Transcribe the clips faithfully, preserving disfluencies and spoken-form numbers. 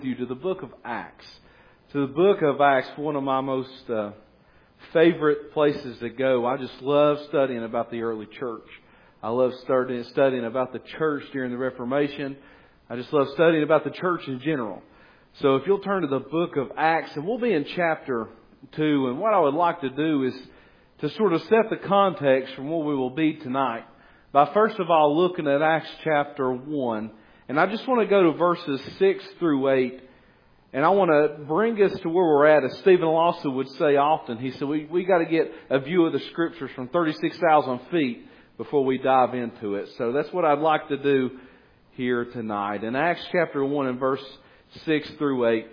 you to the book of Acts. To the book of Acts, one of my most uh, favorite places to go. I just love studying about the early church. I love studying, studying about the church during the Reformation. I just love studying about the church in general. So if you'll turn to the book of Acts, and we'll be in chapter two. And what I would like to do is to sort of set the context from what we will be tonight by first of all looking at Acts chapter one. And I just want to go to verses six through eight. And I want to bring us to where we're at. As Stephen Lawson would say often, he said, we, we got to get a view of the Scriptures from thirty-six thousand feet before we dive into it. So that's what I'd like to do here tonight. In Acts chapter one and verse six through eight,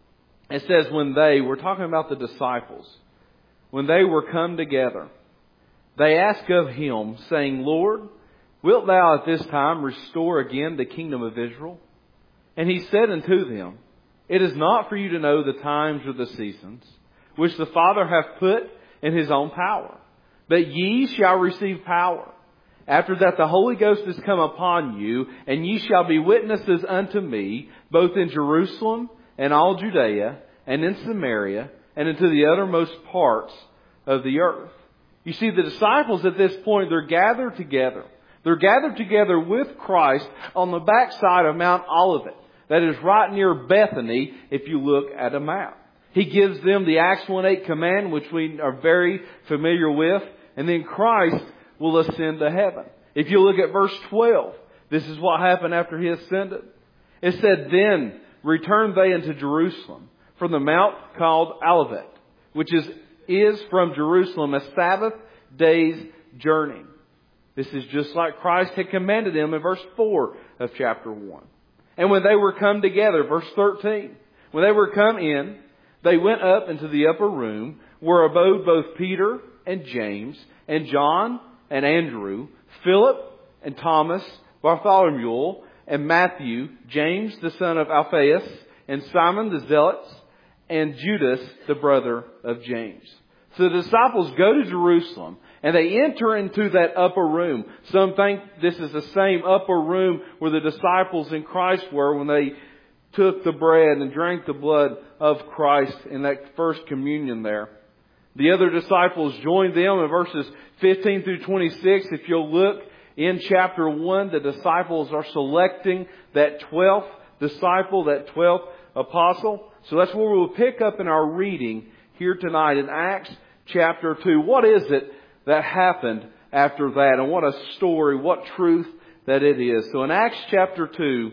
it says, when they, we're talking about the disciples, when they were come together, they asked of him, saying, Lord, wilt thou at this time restore again the kingdom of Israel? And he said unto them, it is not for you to know the times or the seasons, which the Father hath put in his own power. But ye shall receive power. After that the Holy Ghost is come upon you, and ye shall be witnesses unto me, both in Jerusalem and all Judea, and in Samaria, and into the uttermost parts of the earth. You see, the disciples at this point, they're gathered together. They're gathered together with Christ on the backside of Mount Olivet. That is right near Bethany if you look at a map. He gives them the Acts one eight command, which we are very familiar with. And then Christ will ascend to heaven. If you look at verse twelve, this is what happened after He ascended. It said, then returned they into Jerusalem from the mount called Olivet, which is, is from Jerusalem a Sabbath day's journey. This is just like Christ had commanded them in verse four of chapter one. And when they were come together, verse thirteen, when they were come in, they went up into the upper room where abode both Peter and James and John and Andrew, Philip and Thomas, Bartholomew and Matthew, James the son of Alphaeus, and Simon the Zealot, and Judas the brother of James. So the disciples go to Jerusalem and they enter into that upper room. Some think this is the same upper room where the disciples in Christ were when they took the bread and drank the blood of Christ in that first communion there. The other disciples joined them in verses fifteen through twenty-six. If you'll look in chapter one, the disciples are selecting that twelfth disciple, that twelfth apostle. So that's where we'll pick up in our reading here tonight in Acts chapter two. What is it that happened after that? And what a story, what truth that it is. So in Acts chapter two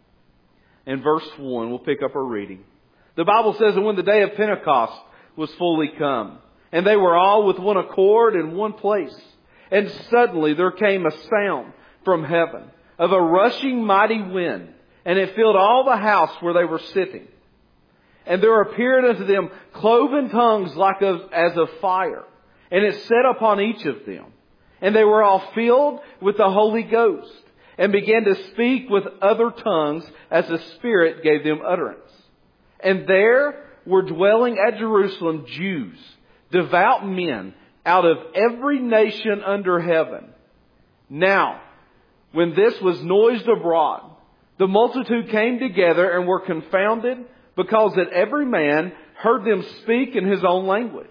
and verse one, we'll pick up our reading. The Bible says that when the day of Pentecost was fully come, and they were all with one accord in one place, and suddenly there came a sound from heaven of a rushing mighty wind, and it filled all the house where they were sitting. And there appeared unto them cloven tongues like of, as of fire, and it sat upon each of them. And they were all filled with the Holy Ghost, and began to speak with other tongues as the Spirit gave them utterance. And there were dwelling at Jerusalem Jews, devout men, out of every nation under heaven. Now, when this was noised abroad, the multitude came together and were confounded, because that every man heard them speak in his own language.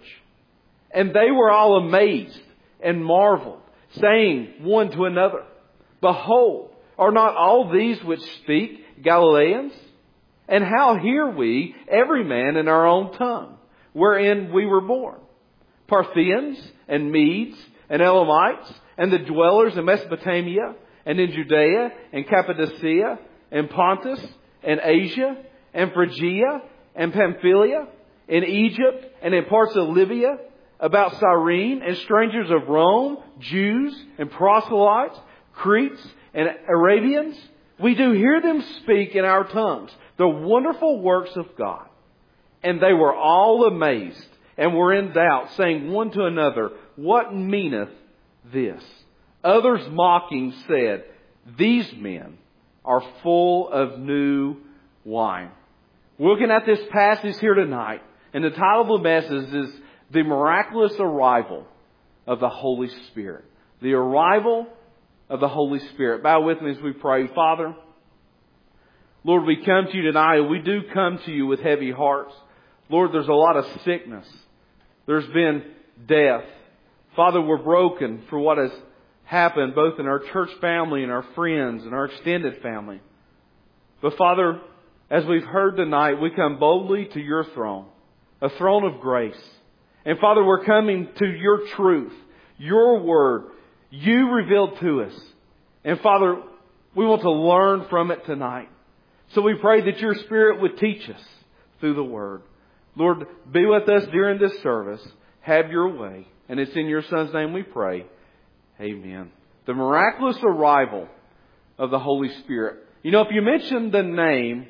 And they were all amazed and marveled, saying one to another, behold, are not all these which speak Galileans? And how hear we every man in our own tongue, wherein we were born? Parthians and Medes and Elamites and the dwellers in Mesopotamia and in Judea and Cappadocia and Pontus and Asia and Phrygia and Pamphylia, in Egypt and in parts of Libya, about Cyrene, and strangers of Rome, Jews and proselytes, Cretes and Arabians. We do hear them speak in our tongues the wonderful works of God. And they were all amazed and were in doubt, saying one to another, what meaneth this? Others mocking said, these men are full of new wine. We're looking at this passage here tonight, and the title of the message is The Miraculous Arrival of the Holy Spirit. The arrival of the Holy Spirit. Bow with me as we pray. Father, Lord, we come to you tonight, and we do come to you with heavy hearts. Lord, there's a lot of sickness. There's been death. Father, we're broken for what has happened both in our church family and our friends and our extended family. But Father, as we've heard tonight, we come boldly to your throne, a throne of grace. And Father, we're coming to your truth, your word, you revealed to us. And Father, we want to learn from it tonight. So we pray that your Spirit would teach us through the word. Lord, be with us during this service. Have your way. And it's in your Son's name we pray. Amen. The miraculous arrival of the Holy Spirit. You know, if you mention the name,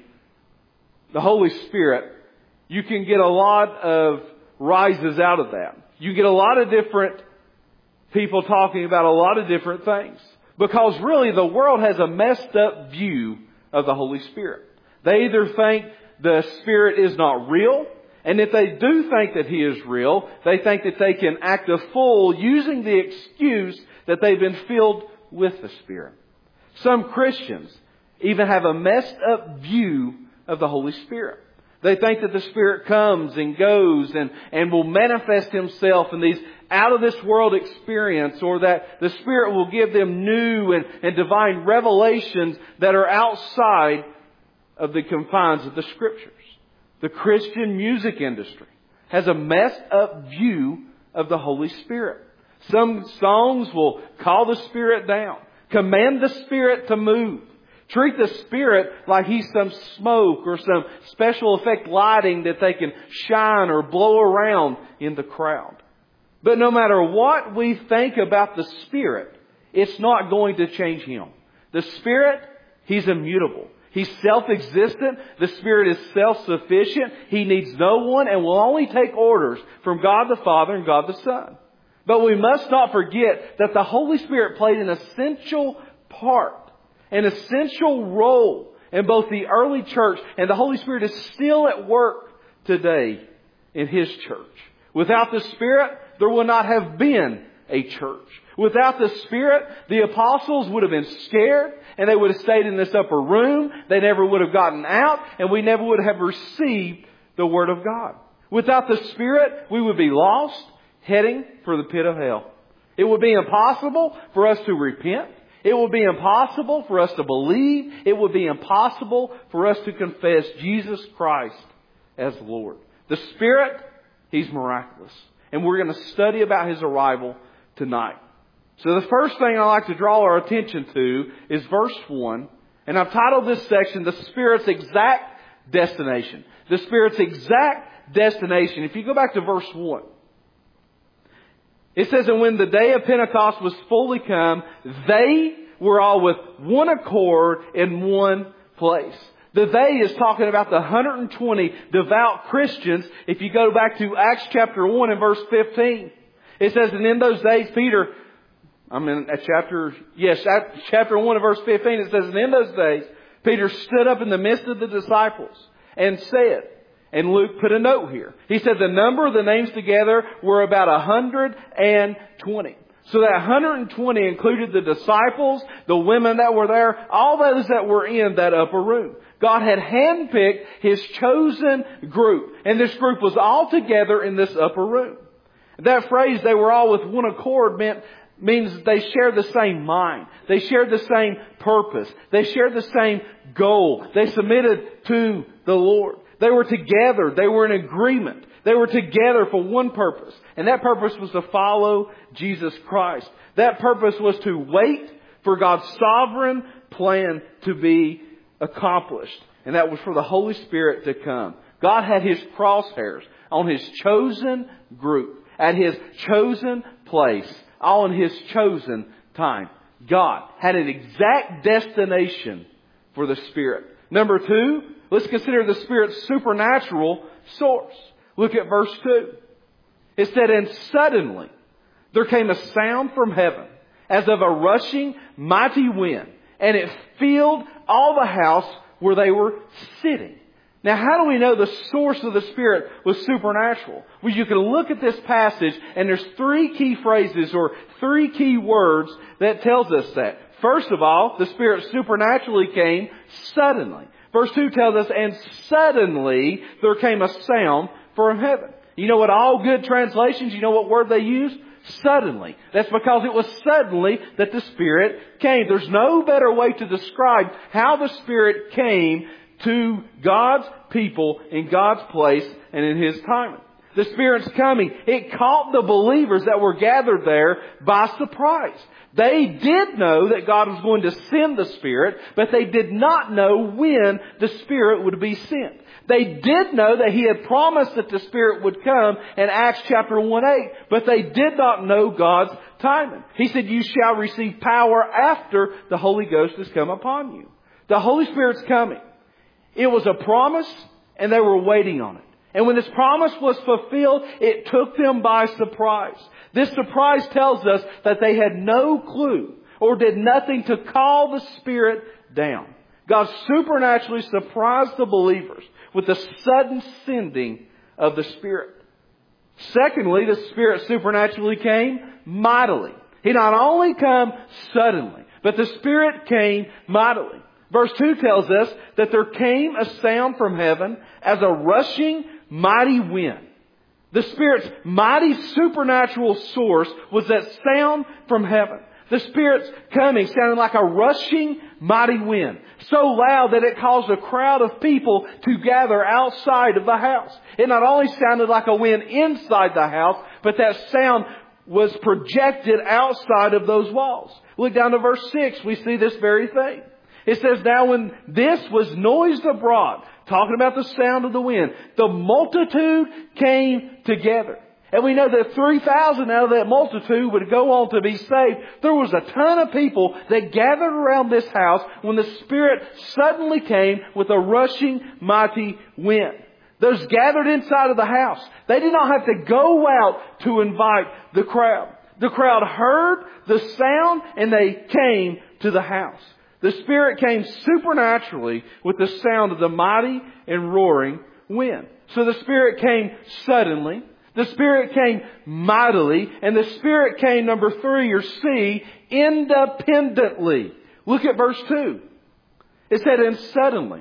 the Holy Spirit, you can get a lot of rises out of that. You get a lot of different people talking about a lot of different things. Because really the world has a messed up view of the Holy Spirit. They either think the Spirit is not real, and if they do think that He is real, they think that they can act a fool using the excuse that they've been filled with the Spirit. Some Christians even have a messed up view of the Holy Spirit. They think that the Spirit comes and goes and, and will manifest Himself in these out of this world experience, or that the Spirit will give them new and, and divine revelations that are outside of the confines of the Scriptures. The Christian music industry has a messed up view of the Holy Spirit. Some songs will call the Spirit down, command the Spirit to move, treat the Spirit like He's some smoke or some special effect lighting that they can shine or blow around in the crowd. But no matter what we think about the Spirit, it's not going to change Him. The Spirit, He's immutable. He's self-existent. The Spirit is self-sufficient. He needs no one and will only take orders from God the Father and God the Son. But we must not forget that the Holy Spirit played an essential part, an essential role in both the early church, and the Holy Spirit is still at work today in His church. Without the Spirit, there would not have been a church. Without the Spirit, the apostles would have been scared and they would have stayed in this upper room. They never would have gotten out, and we never would have received the Word of God. Without the Spirit, we would be lost, heading for the pit of hell. It would be impossible for us to repent. It would be impossible for us to believe. It would be impossible for us to confess Jesus Christ as Lord. The Spirit, He's miraculous. And we're going to study about His arrival tonight. So the first thing I'd like to draw our attention to is verse one. And I've titled this section, The Spirit's Exact Destination. The Spirit's exact destination. If you go back to verse one. It says, and when the day of Pentecost was fully come, they were all with one accord in one place. The they is talking about the one hundred twenty devout Christians. If you go back to Acts chapter one and verse fifteen, it says, and in those days, Peter, I'm in at chapter, yes, at chapter one and verse fifteen, it says, and in those days, Peter stood up in the midst of the disciples and said, and Luke put a note here. He said the number of the names together were about one hundred twenty. So that one hundred twenty included the disciples, the women that were there, all those that were in that upper room. God had handpicked His chosen group. And this group was all together in this upper room. That phrase, they were all with one accord, meant means they shared the same mind. They shared the same purpose. They shared the same goal. They submitted to the Lord. They were together. They were in agreement. They were together for one purpose. And that purpose was to follow Jesus Christ. That purpose was to wait for God's sovereign plan to be accomplished. And that was for the Holy Spirit to come. God had His crosshairs on His chosen group, at His chosen place, all in His chosen time. God had an exact destination for the Spirit. Number two, let's consider the Spirit's supernatural source. Look at verse two. It said, and suddenly there came a sound from heaven as of a rushing mighty wind, and it filled all the house where they were sitting. Now, how do we know the source of the Spirit was supernatural? Well, you can look at this passage, and there's three key phrases or three key words that tells us that. First of all, the Spirit supernaturally came suddenly. Verse two tells us, and suddenly there came a sound from heaven. You know what all good translations, you know what word they use? Suddenly. That's because it was suddenly that the Spirit came. There's no better way to describe how the Spirit came to God's people in God's place and in His timing. The Spirit's coming. It caught the believers that were gathered there by surprise. They did know that God was going to send the Spirit, but they did not know when the Spirit would be sent. They did know that He had promised that the Spirit would come in Acts chapter one eight, but they did not know God's timing. He said, you shall receive power after the Holy Ghost has come upon you. The Holy Spirit's coming. It was a promise, and they were waiting on it. And when this promise was fulfilled, it took them by surprise. This surprise tells us that they had no clue or did nothing to call the Spirit down. God supernaturally surprised the believers with the sudden sending of the Spirit. Secondly, the Spirit supernaturally came mightily. He not only came suddenly, but the Spirit came mightily. Verse two tells us that there came a sound from heaven as a rushing mighty wind. The Spirit's mighty supernatural source was that sound from heaven. The Spirit's coming sounded like a rushing mighty wind, so loud that it caused a crowd of people to gather outside of the house. It not only sounded like a wind inside the house, but that sound was projected outside of those walls. Look down to verse six, we see this very thing. It says, now when this was noised abroad, talking about the sound of the wind, the multitude came together. And we know that three thousand out of that multitude would go on to be saved. There was a ton of people that gathered around this house when the Spirit suddenly came with a rushing mighty wind. Those gathered inside of the house, they did not have to go out to invite the crowd. The crowd heard the sound and they came to the house. The Spirit came supernaturally with the sound of the mighty and roaring wind. So the Spirit came suddenly. The Spirit came mightily. And the Spirit came, number three, or C, independently. Look at verse two. It said, and suddenly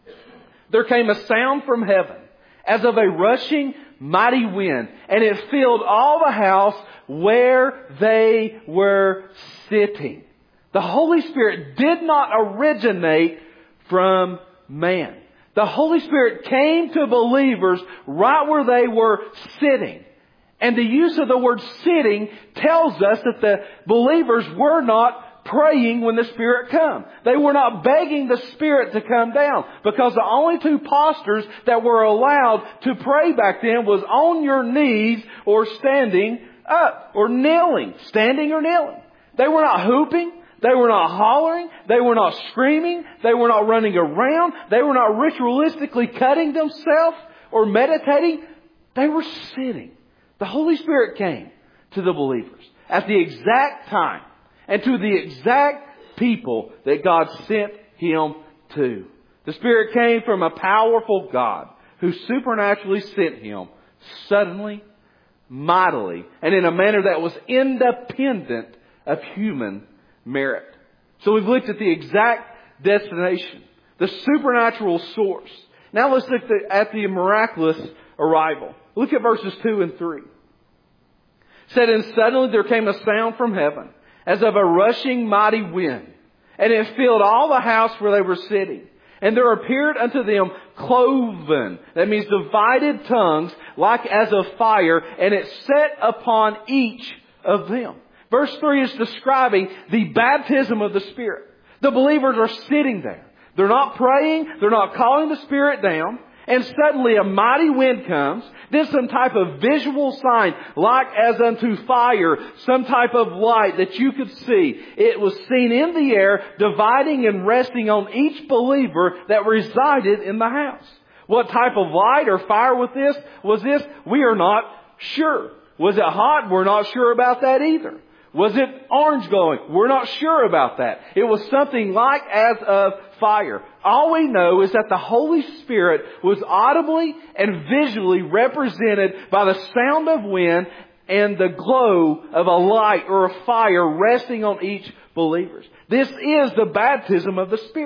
there came a sound from heaven as of a rushing mighty wind. And it filled all the house where they were sitting. The Holy Spirit did not originate from man. The Holy Spirit came to believers right where they were sitting. And the use of the word sitting tells us that the believers were not praying when the Spirit came. They were not begging the Spirit to come down, because the only two postures that were allowed to pray back then was on your knees or standing up, or kneeling, standing or kneeling. They were not hooping. They were not hollering. They were not screaming. They were not running around. They were not ritualistically cutting themselves or meditating. They were sitting. The Holy Spirit came to the believers at the exact time and to the exact people that God sent Him to. The Spirit came from a powerful God who supernaturally sent Him suddenly, mightily, and in a manner that was independent of human merit. So we've looked at the exact destination, the supernatural source. Now let's look at the miraculous arrival. Look at verses two and three. It said, and suddenly there came a sound from heaven as of a rushing mighty wind, and it filled all the house where they were sitting. And there appeared unto them cloven, that means divided tongues, like as of fire, and it set upon each of them. Verse three is describing the baptism of the Spirit. The believers are sitting there. They're not praying. They're not calling the Spirit down. And suddenly a mighty wind comes. Then some type of visual sign, like as unto fire, some type of light that you could see. It was seen in the air, dividing and resting on each believer that resided in the house. What type of light or fire was this? Was this? We are not sure. Was it hot? We're not sure about that either. Was it orange glowing? We're not sure about that. It was something like as of fire. All we know is that the Holy Spirit was audibly and visually represented by the sound of wind and the glow of a light or a fire resting on each believer. This is the baptism of the Spirit.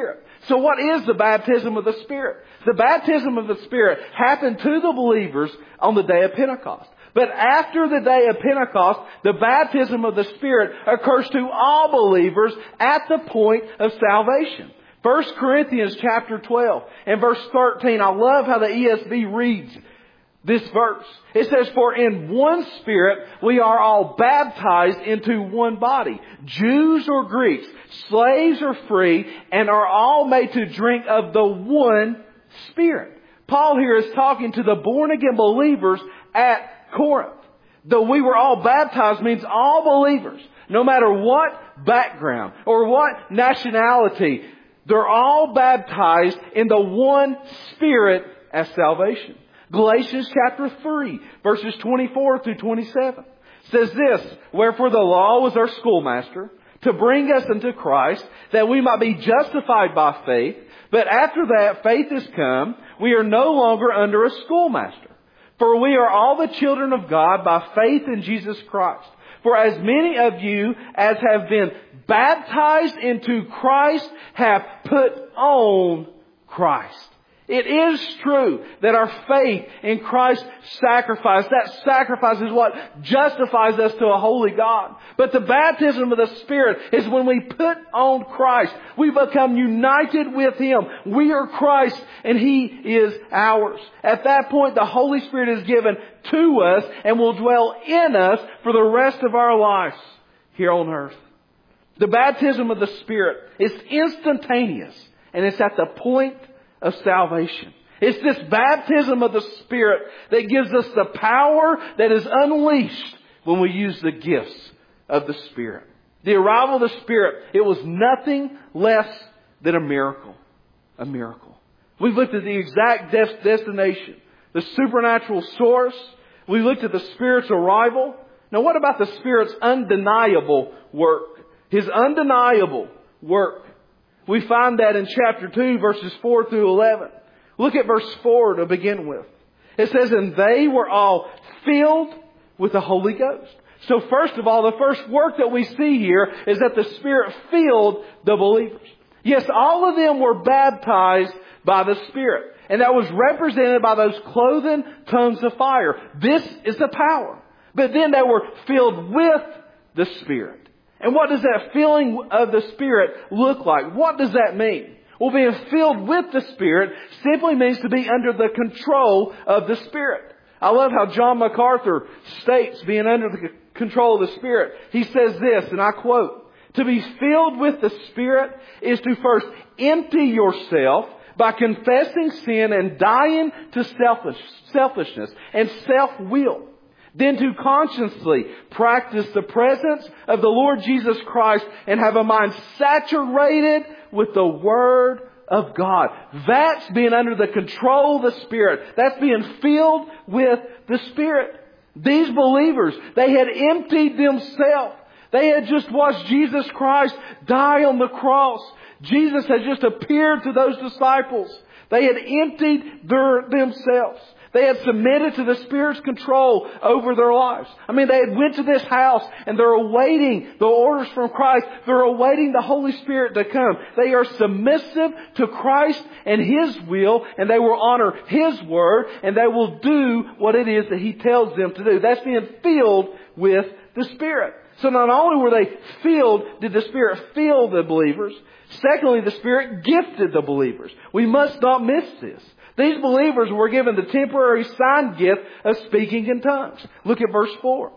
So what is the baptism of the Spirit? The baptism of the Spirit happened to the believers on the day of Pentecost. But after the day of Pentecost, the baptism of the Spirit occurs to all believers at the point of salvation. First Corinthians chapter twelve and verse thirteen. I love how the E S V reads this verse. It says, "For in one Spirit we are all baptized into one body, Jews or Greeks, slaves or free, and are all made to drink of the one Spirit." Paul here is talking to the born-again believers at Corinth. Though we were all baptized means all believers, no matter what background or what nationality, they're all baptized in the one Spirit as salvation. Galatians chapter three, verses twenty-four through twenty-seven says this, "Wherefore the law was our schoolmaster, to bring us unto Christ, that we might be justified by faith. But after that faith is come, we are no longer under a schoolmaster. For we are all the children of God by faith in Jesus Christ. For as many of you as have been baptized into Christ have put on Christ." It is true that our faith in Christ's sacrifice, that sacrifice is what justifies us to a holy God. But the baptism of the Spirit is when we put on Christ. We become united with Him. We are Christ and He is ours. At that point, the Holy Spirit is given to us and will dwell in us for the rest of our lives here on earth. The baptism of the Spirit is instantaneous, and it's at the point of salvation. It's this baptism of the Spirit that gives us the power that is unleashed when we use the gifts of the Spirit. The arrival of the Spirit, it was nothing less than a miracle. A miracle. We've looked at the exact des- destination, the supernatural source. We looked at the Spirit's arrival. Now what about the Spirit's undeniable work? His undeniable work. We find that in chapter two, verses four through eleven. Look at verse four to begin with. It says, "And they were all filled with the Holy Ghost." So first of all, the first work that we see here is that the Spirit filled the believers. Yes, all of them were baptized by the Spirit. And that was represented by those cloven tongues of fire. This is the power. But then they were filled with the Spirit. And what does that filling of the Spirit look like? What does that mean? Well, being filled with the Spirit simply means to be under the control of the Spirit. I love how John MacArthur states being under the control of the Spirit. He says this, and I quote, "To be filled with the Spirit is to first empty yourself by confessing sin and dying to selfish, selfishness and self-will. Then to consciously practice the presence of the Lord Jesus Christ and have a mind saturated with the Word of God." That's being under the control of the Spirit. That's being filled with the Spirit. These believers, they had emptied themselves. They had just watched Jesus Christ die on the cross. Jesus had just appeared to those disciples. They had emptied their, themselves. They had submitted to the Spirit's control over their lives. I mean, they had went to this house and they're awaiting the orders from Christ. They're awaiting the Holy Spirit to come. They are submissive to Christ and His will, and they will honor His word, and they will do what it is that He tells them to do. That's being filled with the Spirit. So not only were they filled, did the Spirit fill the believers. Secondly, the Spirit gifted the believers. We must not miss this. These believers were given the temporary sign gift of speaking in tongues. Look at verse four.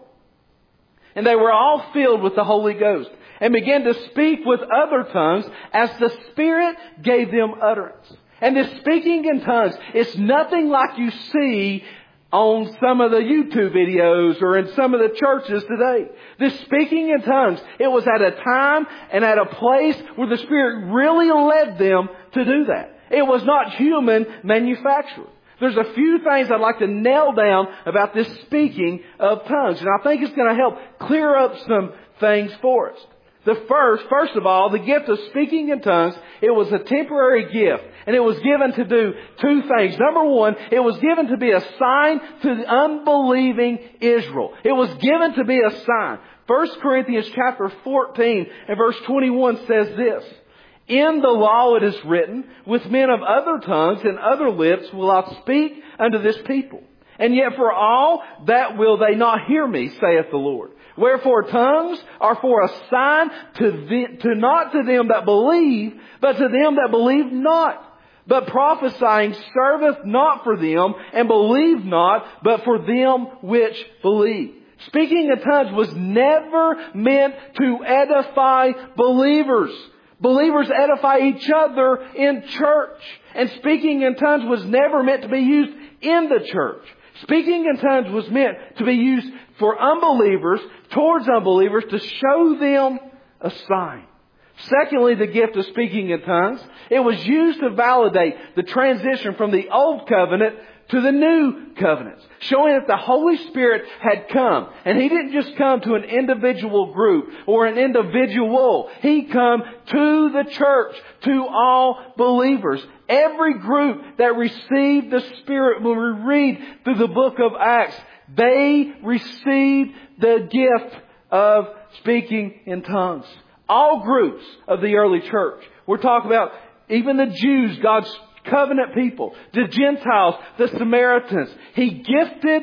"And they were all filled with the Holy Ghost and began to speak with other tongues as the Spirit gave them utterance." And this speaking in tongues is nothing like you see on some of the YouTube videos or in some of the churches today. This speaking in tongues, it was at a time and at a place where the Spirit really led them to do that. It was not human manufactured. There's a few things I'd like to nail down about this speaking of tongues, and I think it's going to help clear up some things for us. The first, first of all, the gift of speaking in tongues, it was a temporary gift, and it was given to do two things. Number one, it was given to be a sign to the unbelieving Israel. It was given to be a sign. First Corinthians chapter fourteen and verse twenty-one says this, In the law it is written, with men of other tongues and other lips will I speak unto this people. And yet for all that will they not hear me, saith the Lord. Wherefore tongues are for a sign to, the, to not to them that believe, but to them that believe not. But prophesying serveth not for them, and believe not, but for them which believe. Speaking in tongues was never meant to edify believers. Believers edify each other in church. And speaking in tongues was never meant to be used in the church. Speaking in tongues was meant to be used for unbelievers, towards unbelievers, to show them a sign. Secondly, the gift of speaking in tongues, it was used to validate the transition from the old covenant to the new covenants, showing that the Holy Spirit had come. And He didn't just come to an individual group or an individual. He come to the church, to all believers. Every group that received the Spirit, when we read through the book of Acts, they received the gift of speaking in tongues. All groups of the early church. We're talking about even the Jews, God's covenant people, the Gentiles, the Samaritans. He gifted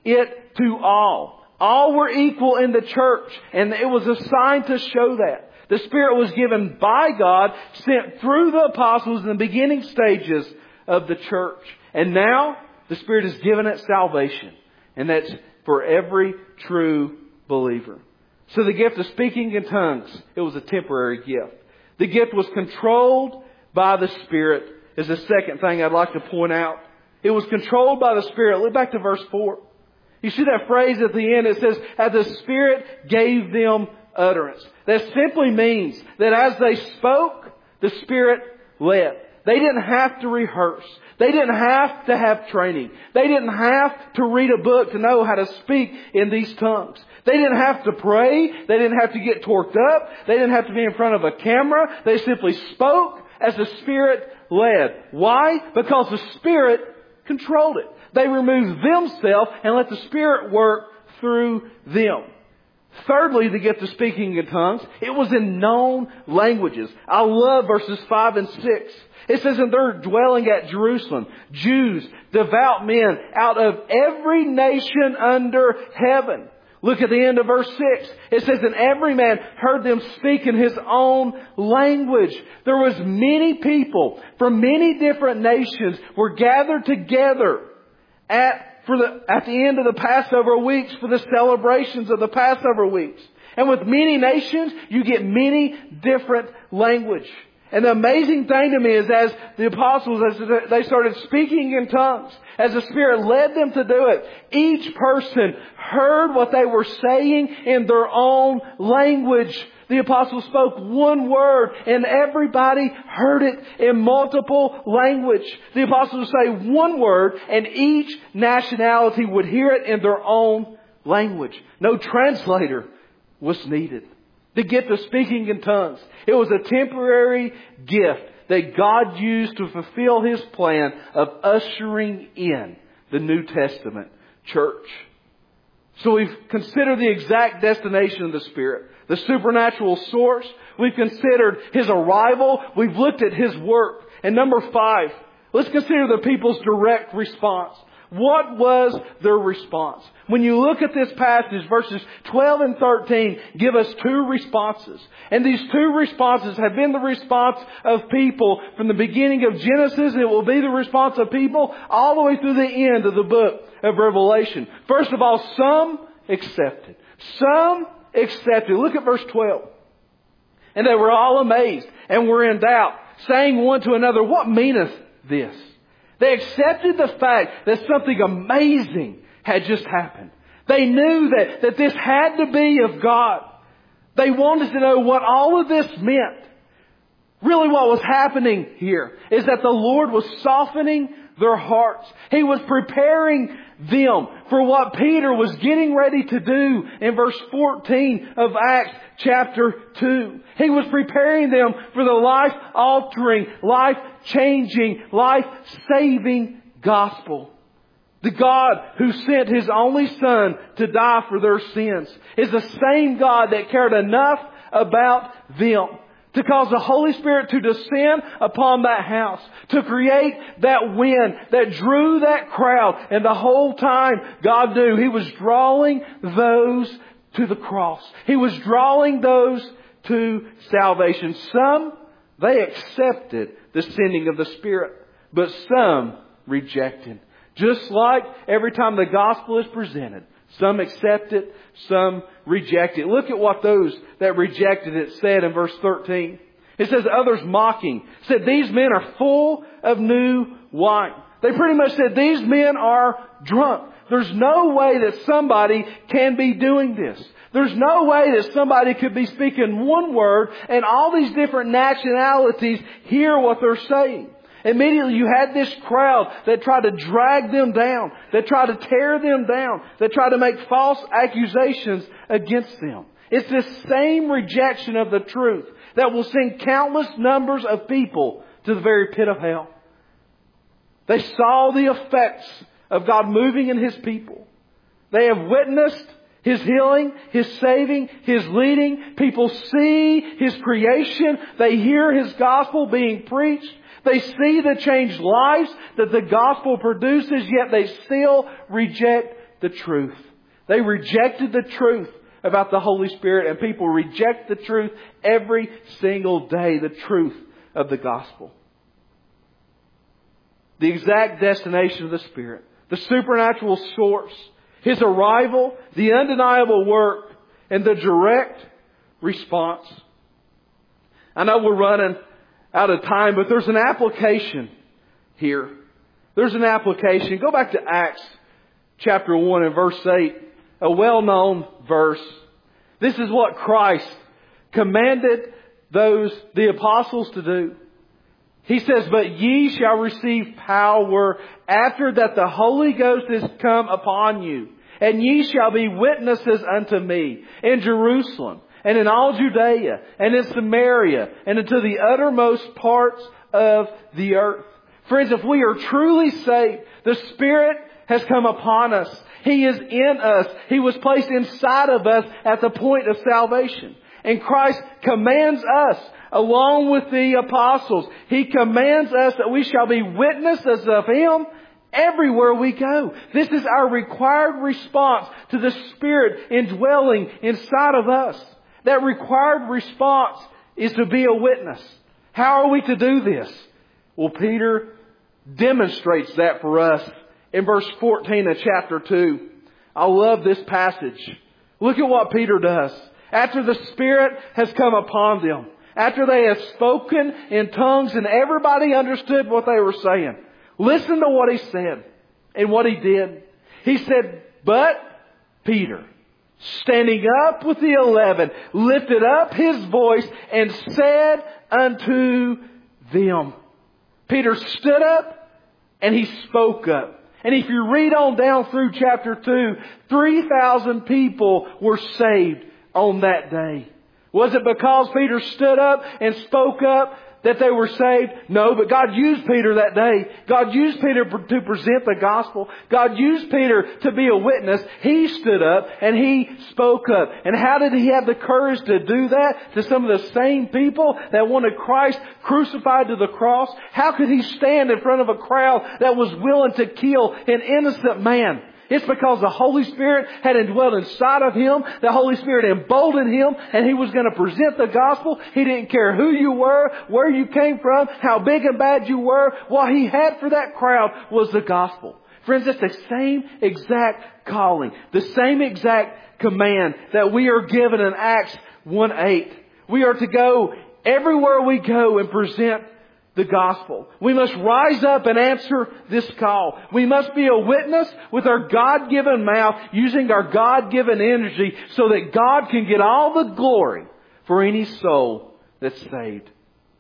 it to all. All were equal in the church, and it was a sign to show that. The Spirit was given by God, sent through the apostles in the beginning stages of the church. And now the Spirit is given at salvation, and that's for every true believer. So the gift of speaking in tongues, it was a temporary gift. The gift was controlled by the Spirit, is the second thing I'd like to point out. It was controlled by the Spirit. Look back to verse four. You see that phrase at the end. It says, as the Spirit gave them utterance. That simply means that as they spoke, the Spirit led. They didn't have to rehearse. They didn't have to have training. They didn't have to read a book to know how to speak in these tongues. They didn't have to pray. They didn't have to get torqued up. They didn't have to be in front of a camera. They simply spoke as the Spirit led. Why? Because the Spirit controlled it. They removed themselves and let the Spirit work through them. Thirdly, the gift of speaking in tongues, it was in known languages. I love verses five and six. It says, and they're dwelling at Jerusalem, Jews, devout men out of every nation under heaven. Look at the end of verse six. It says, and every man heard them speak in his own language. There was many people from many different nations were gathered together at for the at the end of the Passover weeks for the celebrations of the Passover weeks. And with many nations, you get many different language. And the amazing thing to me is as the apostles, as they started speaking in tongues, as the Spirit led them to do it, each person heard what they were saying in their own language. The apostles spoke one word and everybody heard it in multiple language. The apostles would say one word and each nationality would hear it in their own language. No translator was needed. The gift of speaking in tongues. It was a temporary gift that God used to fulfill His plan of ushering in the New Testament church. So we've considered the exact destination of the Spirit, the supernatural source. We've considered His arrival. We've looked at His work. And number five, let's consider the people's direct response. What was their response? When you look at this passage, verses twelve and thirteen give us two responses. And these two responses have been the response of people from the beginning of Genesis. It will be the response of people all the way through the end of the book of Revelation. First of all, some accepted. Some accepted. Look at verse twelve. And they were all amazed and were in doubt, saying one to another, what meaneth this? They accepted the fact that something amazing had just happened. They knew that, that this had to be of God. They wanted to know what all of this meant. Really what was happening here is that the Lord was softening their hearts. He was preparing them for what Peter was getting ready to do in verse fourteen of Acts chapter two. He was preparing them for the life-altering, life-changing, life-saving gospel. The God who sent His only Son to die for their sins is the same God that cared enough about them to cause the Holy Spirit to descend upon that house, to create that wind that drew that crowd. And the whole time, God knew He was drawing those to the cross. He was drawing those to salvation. Some, they accepted the sending of the Spirit, but some rejected. Just like every time the gospel is presented, some accept it, some reject it. Look at what those that rejected it said in verse thirteen. It says, others mocking said, these men are full of new wine. They pretty much said, these men are drunk. There's no way that somebody can be doing this. There's no way that somebody could be speaking one word and all these different nationalities hear what they're saying. Immediately you had this crowd that tried to drag them down, that tried to tear them down, that tried to make false accusations against them. It's this same rejection of the truth that will send countless numbers of people to the very pit of hell. They saw the effects of God moving in His people. They have witnessed His healing, His saving, His leading. People see His creation. They hear His gospel being preached. They see the changed lives that the gospel produces, yet they still reject the truth. They rejected the truth about the Holy Spirit, and people reject the truth every single day, the truth of the gospel. The exact destination of the Spirit, the supernatural source, His arrival, the undeniable work, and the direct response. I know we're running out of time, but there's an application here. There's an application. Go back to Acts chapter one and verse eight. A well-known verse. This is what Christ commanded those, the apostles to do. He says, but ye shall receive power after that the Holy Ghost is come upon you. And ye shall be witnesses unto me in Jerusalem, and in all Judea, and in Samaria, and into the uttermost parts of the earth. Friends, if we are truly saved, the Spirit has come upon us. He is in us. He was placed inside of us at the point of salvation. And Christ commands us, along with the apostles, He commands us that we shall be witnesses of Him everywhere we go. This is our required response to the Spirit indwelling inside of us. That required response is to be a witness. How are we to do this? Well, Peter demonstrates that for us in verse fourteen of chapter two. I love this passage. Look at what Peter does. After the Spirit has come upon them, after they have spoken in tongues and everybody understood what they were saying, listen to what he said and what he did. He said, but Peter, standing up with the eleven, lifted up his voice and said unto them. Peter stood up and he spoke up. And if you read on down through chapter two, three thousand people were saved on that day. Was it because Peter stood up and spoke up that they were saved? No, but God used Peter that day. God used Peter to present the gospel. God used Peter to be a witness. He stood up and he spoke up. And how did he have the courage to do that to some of the same people that wanted Christ crucified to the cross? How could he stand in front of a crowd that was willing to kill an innocent man? It's because the Holy Spirit had indwelt inside of him. The Holy Spirit emboldened him, and he was going to present the gospel. He didn't care who you were, where you came from, how big and bad you were. What he had for that crowd was the gospel. Friends, it's the same exact calling, the same exact command that we are given in Acts one eight. We are to go everywhere we go and present the gospel. We must rise up and answer this call. We must be a witness with our God-given mouth, using our God-given energy so that God can get all the glory for any soul that's saved.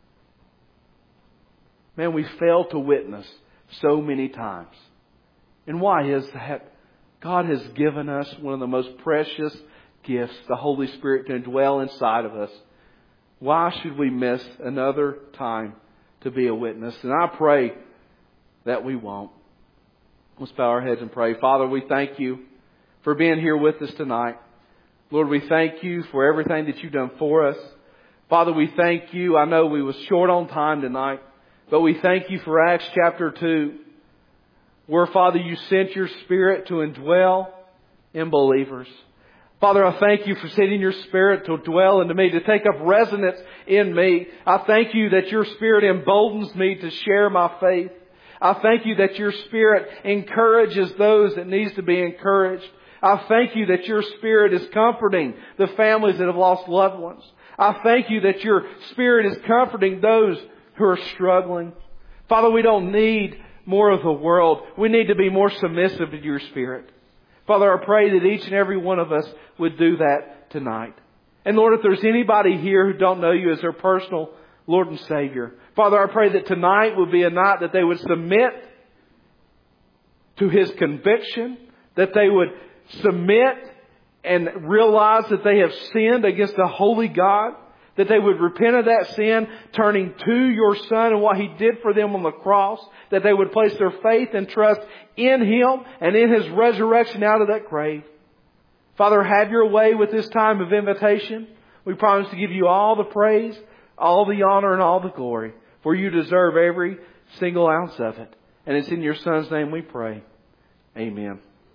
Man, we fail to witness so many times. And why is that? God has given us one of the most precious gifts, the Holy Spirit, to dwell inside of us. Why should we miss another time to be a witness? And I pray that we won't. Let's bow our heads and pray. Father, we thank you for being here with us tonight. Lord, we thank you for everything that you've done for us. Father, we thank You. I know we was short on time tonight, but we thank You for Acts chapter two, where, Father, You sent Your Spirit to indwell in believers. Father, I thank You for sending Your Spirit to dwell into me, to take up residence in me. I thank You that Your Spirit emboldens me to share my faith. I thank You that Your Spirit encourages those that needs to be encouraged. I thank You that Your Spirit is comforting the families that have lost loved ones. I thank You that Your Spirit is comforting those who are struggling. Father, we don't need more of the world. We need to be more submissive to Your Spirit. Father, I pray that each and every one of us would do that tonight. And Lord, if there's anybody here who don't know You as their personal Lord and Savior, Father, I pray that tonight would be a night that they would submit to His conviction, that they would submit and realize that they have sinned against a holy God, that they would repent of that sin, turning to Your Son and what He did for them on the cross, that they would place their faith and trust in Him and in His resurrection out of that grave. Father, have Your way with this time of invitation. We promise to give You all the praise, all the honor, and all the glory, for You deserve every single ounce of it. And it's in Your Son's name we pray. Amen.